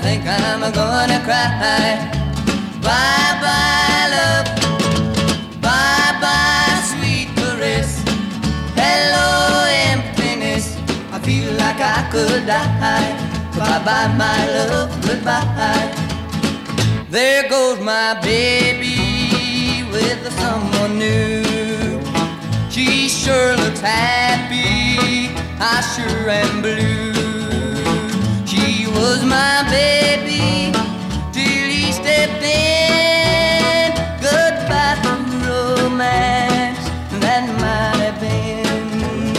think I'm gonna cry. Bye-bye, love. Bye-bye, sweet caress. Hello, emptiness. I feel like I could die. Bye-bye, my love, goodbye. There goes my baby with someone new. She sure looks happy, I sure am blue. She was my baby till he stepped in. Goodbye to romance, that might have been.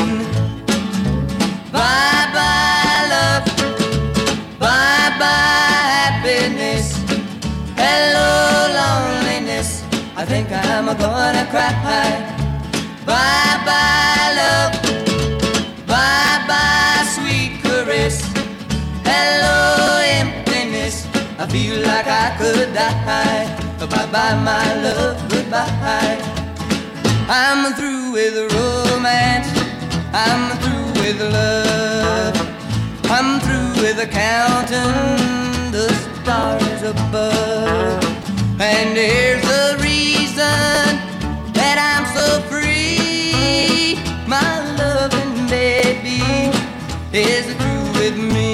Bye-bye, love. Bye-bye, happiness. Hello, loneliness. I think I'm gonna cry. Bye-bye, love. Bye-bye, sweet caress. Hello, emptiness. I feel like I could die. Bye-bye, my love, goodbye. I'm through with romance. I'm through with love. I'm through with counting the stars above. And here's the reason that I'm so free. My loving baby is through with me.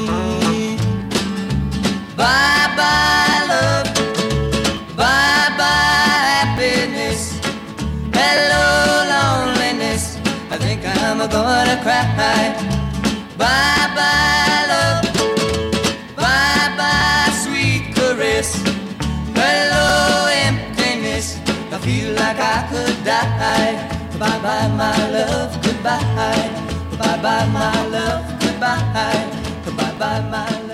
Bye-bye, love. Bye-bye, happiness. Hello, loneliness. I think I'm gonna cry. Bye-bye, love. Bye-bye, sweet caress. Hello, emptiness. I feel like I could die. Bye-bye, my love, goodbye. Bye-bye, my love, goodbye. Bye-bye, my love.